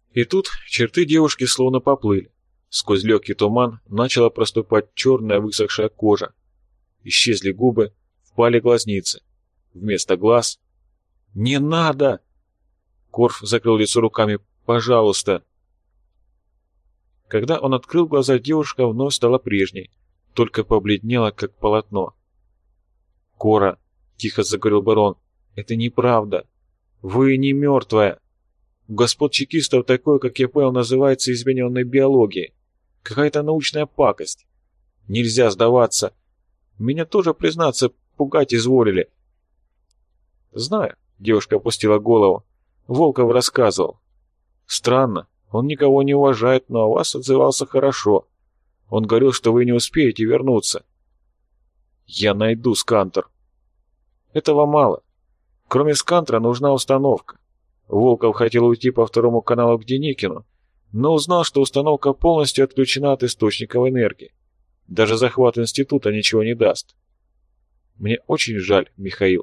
И тут черты девушки словно поплыли. Сквозь легкий туман начала проступать черная высохшая кожа. Исчезли губы, впали глазницы. Вместо глаз... «Не надо!» Корф закрыл лицо руками. «Пожалуйста!» Когда он открыл глаза, девушка вновь стала прежней, только побледнела, как полотно. «Кора!» — тихо заговорил барон. «Это неправда. Вы не мертвая. У господ чекистов такое, как я понял, называется измененной биологией. Какая-то научная пакость. Нельзя сдаваться. Меня тоже, признаться, пугать изволили». «Знаю», — девушка опустила голову. «Волков рассказывал. Странно, он никого не уважает, но о вас отзывался хорошо. Он говорил, что вы не успеете вернуться». «Я найду скантер». «Этого мало. Кроме скантера нужна установка. Волков хотел уйти по второму каналу к Деникину, но узнал, что установка полностью отключена от источников энергии. Даже захват института ничего не даст. Мне очень жаль, Михаил».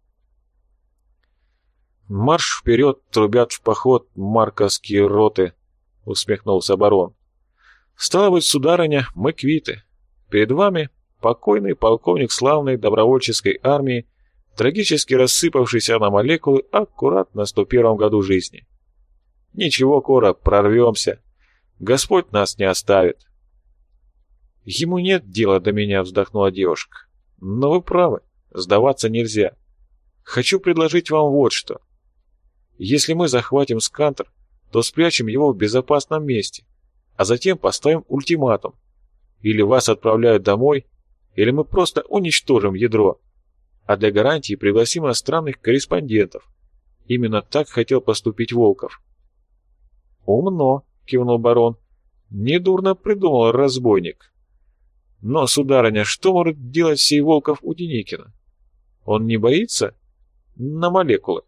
«Марш вперед, трубят в поход марковские роты», — усмехнулся барон. «Стало быть, сударыня, мы квиты. Перед вами покойный полковник славной добровольческой армии, трагически рассыпавшийся на молекулы аккуратно на 101-м году жизни. Ничего, Кора, прорвемся. Господь нас не оставит». «Ему нет дела до меня», — вздохнула девушка. «Но вы правы, сдаваться нельзя. Хочу предложить вам вот что. Если мы захватим скантер, то спрячем его в безопасном месте, а затем поставим ультиматум. Или вас отправляют домой, или мы просто уничтожим ядро, а для гарантии пригласим иностранных корреспондентов. Именно так хотел поступить Волков». «Умно», — кивнул барон. «Недурно придумал разбойник. Но, сударыня, что может делать сей Волков у Деникина? Он не боится на молекулы?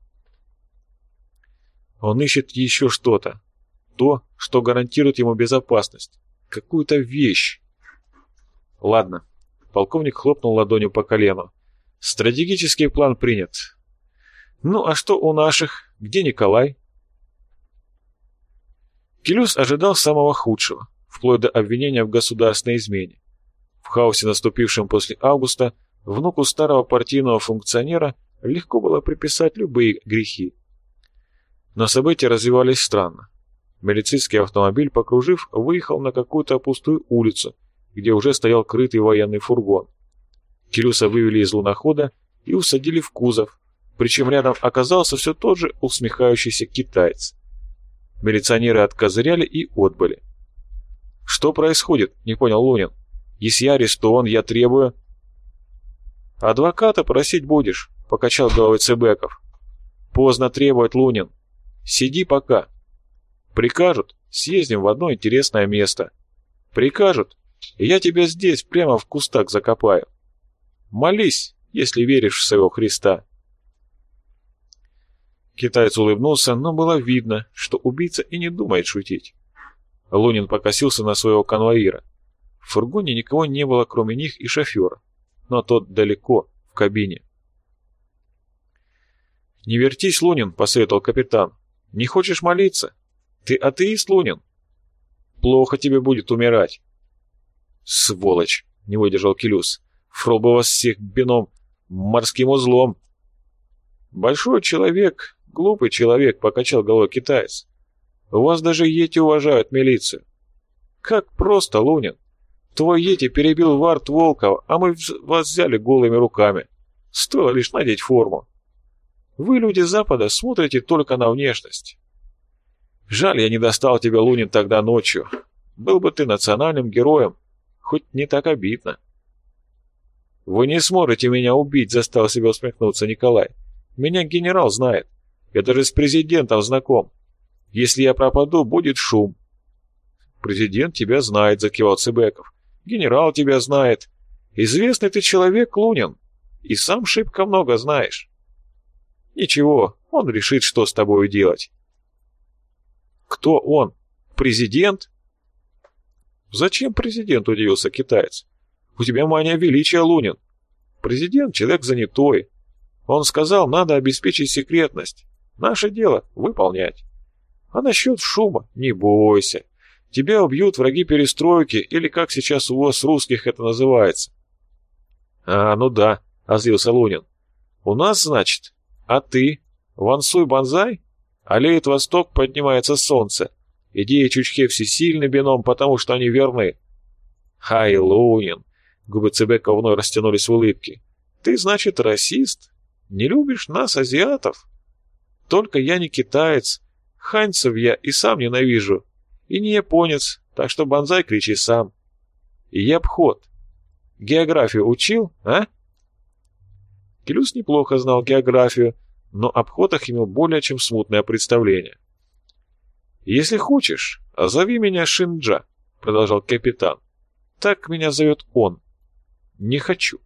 Он ищет еще что-то. То, что гарантирует ему безопасность. Какую-то вещь». «Ладно». Полковник хлопнул ладонью по колену. «Стратегический план принят. Ну, а что у наших? Где Николай?» Келюс ожидал самого худшего, вплоть до обвинения в государственной измене. В хаосе, наступившем после августа, внуку старого партийного функционера легко было приписать любые грехи. Но события развивались странно. Милицейский автомобиль, покружив, выехал на какую-то пустую улицу, где уже стоял крытый военный фургон. Келюса вывели из лунохода и усадили в кузов, причем рядом оказался все тот же усмехающийся китаец. Милиционеры откозыряли и отбыли. «Что происходит?» — не понял Лунин. «Если я арестован, я требую...» «Адвоката просить будешь», — покачал головой Цыбеков. «Поздно требовать, Лунин. Сиди пока. Прикажут, съездим в одно интересное место. Прикажут, и я тебя здесь прямо в кустах закопаю. Молись, если веришь в своего Христа». Китаец улыбнулся, но было видно, что убийца и не думает шутить. Лунин покосился на своего конвоира. В фургоне никого не было, кроме них и шофера, но тот далеко, в кабине. «Не вертись, Лунин», — посоветовал капитан. «Не хочешь молиться? Ты атеист, Лунин? Плохо тебе будет умирать». «Сволочь!» — не выдержал Келюс. «Фрол бы вас всех бином морским узлом». «Большой человек, глупый человек», — покачал головой китаец. «У вас даже йети уважают милицию». «Как просто, Лунин. Твой йети перебил вард Волкова, а мы вас взяли голыми руками. Стоило лишь надеть форму. Вы, люди Запада, смотрите только на внешность. Жаль, я не достал тебя, Лунин, тогда ночью. Был бы ты национальным героем, хоть не так обидно». «Вы не сможете меня убить», — заставил себя усмехнуться Николай. «Меня генерал знает. Я даже с президентом знаком. Если я пропаду, будет шум». «Президент тебя знает», — закивал Цыбеков. «Генерал тебя знает. Известный ты человек, Лунин, и сам шибко много знаешь. Ничего, он решит, что с тобой делать». «Кто он? Президент?» «Зачем президент?» — удивился китаец. «У тебя мания величия, Лунин. Президент — человек занятой. Он сказал, надо обеспечить секретность. Наше дело — выполнять. А насчет шума не бойся. Тебя убьют враги перестройки, или как сейчас у вас русских это называется. А, ну да, озлился Лунин. У нас, значит? А ты? Вансуй банзай? Аллеет восток, поднимается солнце. Идеи Чучхе всесильны бином, потому что они верны. Хай, Лунин. Губы Цыбека вновь растянулись в улыбке. Ты, значит, расист? Не любишь нас, азиатов? Только я не китаец. Ханьцев я и сам ненавижу. И не японец, так что банзай кричи сам. И я обход. Географию учил, а? Келюс неплохо знал географию, но об обходах имел более чем смутное представление. «Если хочешь, зови меня Шинджа», — продолжал капитан. «Так меня зовет он. Не хочу».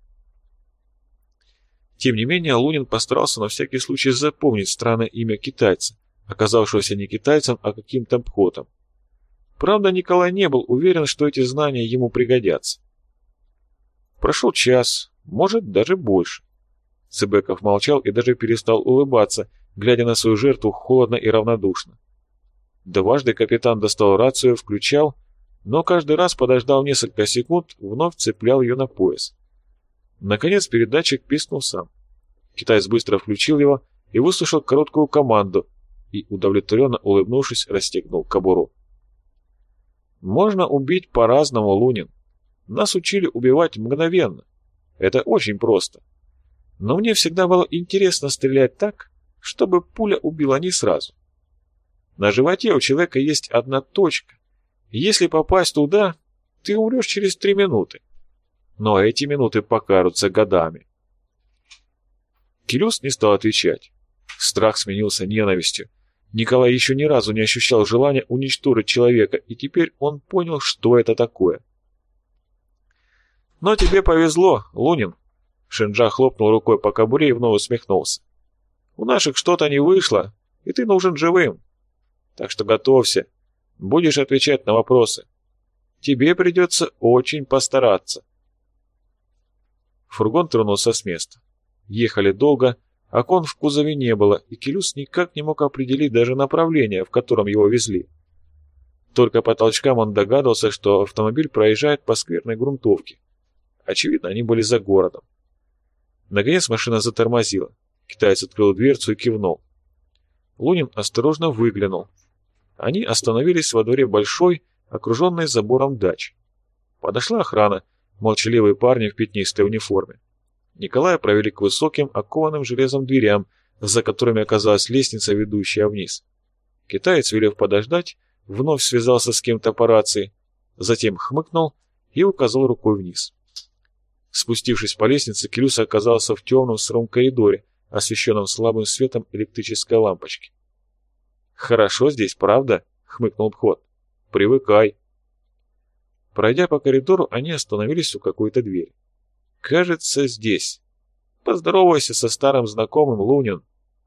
Тем не менее, Лунин постарался на всякий случай запомнить странное имя китайца, оказавшегося не китайцем, а каким-то обходом. Правда, Николай не был уверен, что эти знания ему пригодятся. Прошел час, может, даже больше. Цыбеков молчал и даже перестал улыбаться, глядя на свою жертву холодно и равнодушно. Дважды капитан достал рацию, включал, но каждый раз, подождав несколько секунд, вновь цеплял ее на пояс. Наконец передатчик пискнул сам. Китаец быстро включил его и выслушал короткую команду и, удовлетворенно улыбнувшись, расстегнул кобуру. «Можно убить по-разному, Лунин. Нас учили убивать мгновенно. Это очень просто. Но мне всегда было интересно стрелять так, чтобы пуля убила не сразу. На животе у человека есть одна точка. Если попасть туда, ты умрешь через 3 минуты. Но эти минуты покажутся годами». Келюс не стал отвечать. Страх сменился ненавистью. Николай еще ни разу не ощущал желания уничтожить человека, и теперь он понял, что это такое. «Но тебе повезло, Лунин», — Шинджа хлопнул рукой по кобуре и вновь усмехнулся. «У наших что-то не вышло, и ты нужен живым. Так что готовься, будешь отвечать на вопросы. Тебе придется очень постараться». Фургон тронулся с места. Ехали долго, окон в кузове не было, и Келюс никак не мог определить даже направление, в котором его везли. Только по толчкам он догадывался, что автомобиль проезжает по скверной грунтовке. Очевидно, они были за городом. Наконец машина затормозила. Китаец открыл дверцу и кивнул. Лунин осторожно выглянул. Они остановились во дворе большой, окруженной забором дачи. Подошла охрана, молчаливые парни в пятнистой униформе. Николая провели к высоким, окованным железом дверям, за которыми оказалась лестница, ведущая вниз. Китаец, велев подождать, вновь связался с кем-то по рации, затем хмыкнул и указал рукой вниз. Спустившись по лестнице, Келюс оказался в темном сыром коридоре, освещенном слабым светом электрической лампочки. «Хорошо здесь, правда?» — хмыкнул Бхот. «Привыкай». Пройдя по коридору, они остановились у какой-то двери. «Кажется, здесь. Поздоровайся со старым знакомым, Лунин».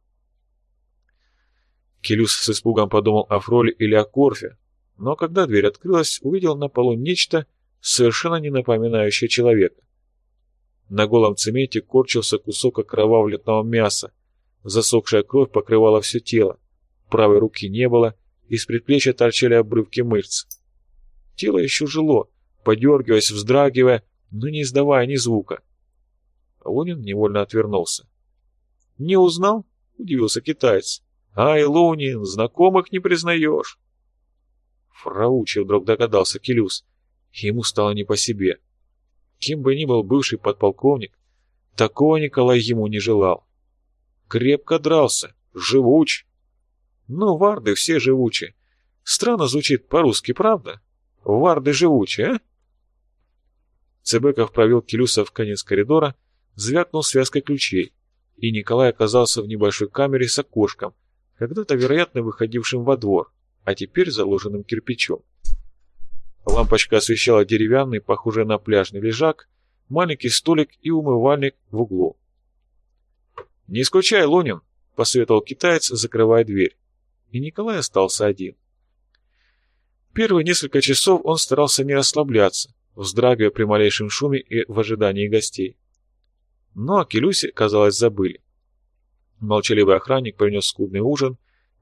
Келюс с испугом подумал о Фроле или о Корфе, но когда дверь открылась, увидел на полу нечто, совершенно не напоминающее человека. На голом цементе корчился кусок окровавленного мяса, засохшая кровь покрывала все тело, правой руки не было, из предплечья торчали обрывки мышц. Тело еще жило, подергиваясь, вздрагивая, но не издавая ни звука. Лунин невольно отвернулся. «Не узнал?» — удивился китаец. «Ай, Лунин, знакомых не признаешь!» Фраучи, вдруг догадался Келюс. Ему стало не по себе. Кем бы ни был бывший подполковник, такого Николай ему не желал. Крепко дрался, живуч. Ну, варды все живучи. Странно звучит по-русски, правда? Варды живучи, а? Цыбеков провел Келюса в конец коридора, звякнул связкой ключей, и Николай оказался в небольшой камере с окошком, когда-то, вероятно, выходившим во двор, а теперь заложенным кирпичом. Лампочка освещала деревянный, похожий на пляжный лежак, маленький столик и умывальник в углу. «Не скучай, Лунин», — посоветовал китаец, закрывая дверь, и Николай остался один. Первые несколько часов он старался не расслабляться, вздрагивая при малейшем шуме и в ожидании гостей. Но о Келюсе, казалось, забыли. Молчаливый охранник принес скудный ужин,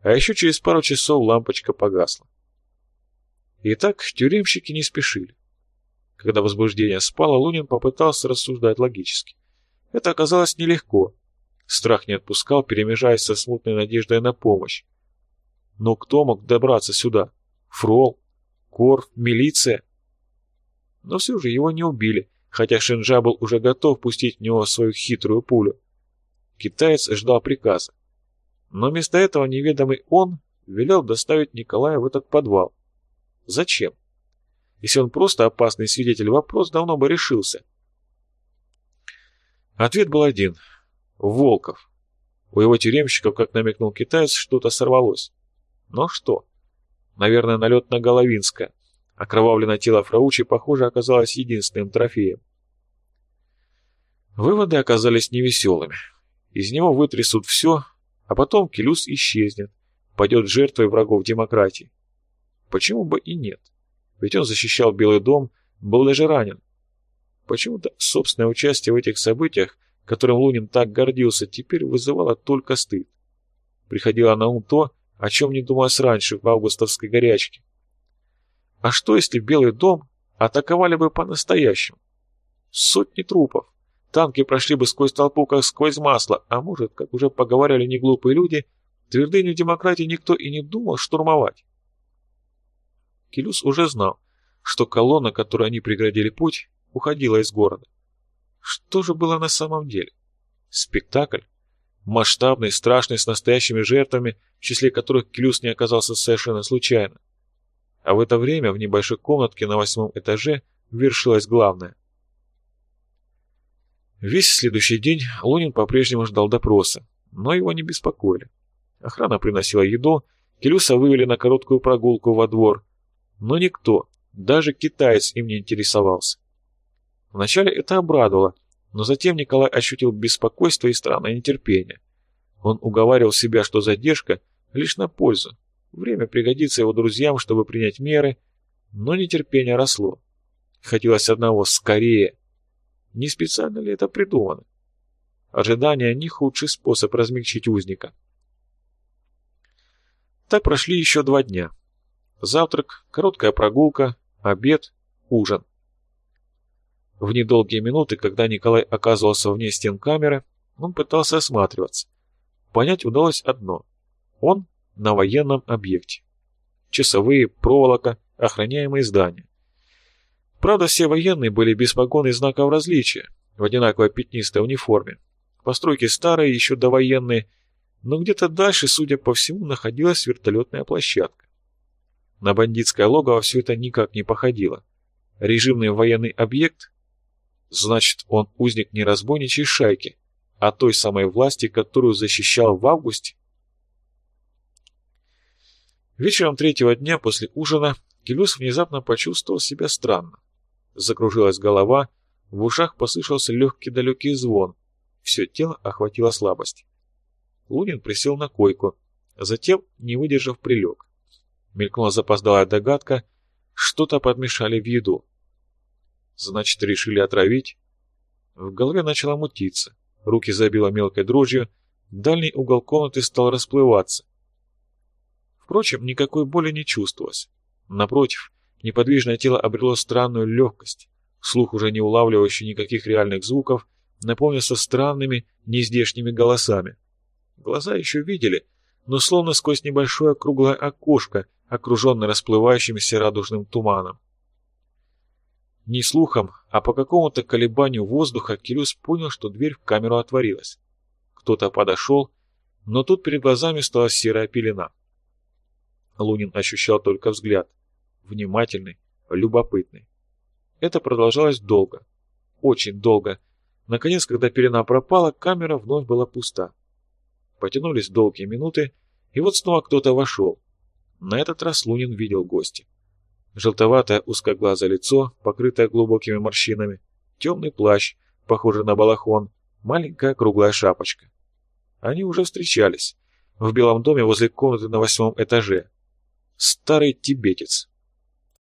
А еще через пару часов лампочка погасла. Итак, тюремщики не спешили. Когда возбуждение спало, Лунин попытался рассуждать логически. Это оказалось нелегко. Страх не отпускал, перемежаясь со смутной надеждой на помощь. Но кто мог добраться сюда? Фрол? Корф? Милиция? Но все же его не убили, хотя Шенджа был уже готов пустить в него свою хитрую пулю. Китаец ждал приказа. Но вместо этого неведомый он велел доставить Николая в этот подвал. Зачем? Если он просто опасный свидетель, вопрос давно бы решился. Ответ был один. Волков. У его тюремщиков, как намекнул китаец, что-то сорвалось. Но что? Наверное, налет на Головинское. Окровавленное тело Фраучи, похоже, оказалось единственным трофеем. Выводы оказались невеселыми. Из него вытрясут все, а потом Келюс исчезнет, пойдет жертвой врагов демократии. Почему бы и нет? Ведь он защищал Белый дом, был даже ранен. Почему-то собственное участие в этих событиях, которым Лунин так гордился, теперь вызывало только стыд. Приходило на ум то, о чем не думалось раньше в августовской горячке. А что, если Белый дом атаковали бы по-настоящему? Сотни трупов. Танки прошли бы сквозь толпу, как сквозь масло, а может, как уже поговаривали неглупые люди, твердыню демократии никто и не думал штурмовать. Келюс уже знал, что колонна, которой они преградили путь, уходила из города. Что же было на самом деле? Спектакль? Масштабный, страшный, с настоящими жертвами, в числе которых Келюс не оказался совершенно случайно. А в это время в небольшой комнатке на 8-м этаже вершилось главное. Весь следующий день Лунин по-прежнему ждал допроса, но его не беспокоили. Охрана приносила еду, Келюса вывели на короткую прогулку во двор, но никто, даже китаец, им не интересовался. Вначале это обрадовало, но затем Николай ощутил беспокойство и странное нетерпение. Он уговаривал себя, что задержка лишь на пользу. Время пригодится его друзьям, чтобы принять меры, но нетерпение росло. Хотелось одного — скорее. Не специально ли это придумано? Ожидание — не худший способ размягчить узника. Так прошли еще 2 дня. Завтрак, короткая прогулка, обед, ужин. В недолгие минуты, когда Николай оказывался вне стен камеры, он пытался осматриваться. Понять удалось одно. Он на военном объекте. Часовые, проволока, охраняемые здания. Правда, все военные были без погон и знаков различия, в одинаковой пятнистой униформе. Постройки старые, еще довоенные, но где-то дальше, судя по всему, находилась вертолетная площадка. На бандитское логово все это никак не походило. Режимный военный объект? Значит, он узник не разбойничьей шайки, а той самой власти, которую защищал в августе? Вечером 3-го дня после ужина Келюс внезапно почувствовал себя странно. Закружилась голова, в ушах послышался легкий далекий звон, все тело охватило слабость. Лунин присел на койку, затем, не выдержав, прилег. Мелькнула запоздалая догадка, что-то подмешали в еду. Значит, решили отравить? В голове начало мутиться, руки забило мелкой дрожью, дальний угол комнаты стал расплываться. Впрочем, никакой боли не чувствовалось. Напротив, неподвижное тело обрело странную легкость, слух, уже не улавливающий никаких реальных звуков, наполнился странными, нездешними голосами. Глаза еще видели, но словно сквозь небольшое круглое окошко, окруженное расплывающимся радужным туманом. Не слухом, а по какому-то колебанию воздуха Келюс понял, что дверь в камеру отворилась. Кто-то подошел, но тут перед глазами стала серая пелена. Лунин ощущал только взгляд. Внимательный, любопытный. Это продолжалось долго. Очень долго. Наконец, когда пелена пропала, камера вновь была пуста. Потянулись долгие минуты, и вот снова кто-то вошел. На этот раз Лунин видел гостя. Желтоватое узкоглазое лицо, покрытое глубокими морщинами, темный плащ, похожий на балахон, маленькая круглая шапочка. Они уже встречались. В Белом доме возле комнаты на 8-м этаже. Старый тибетец.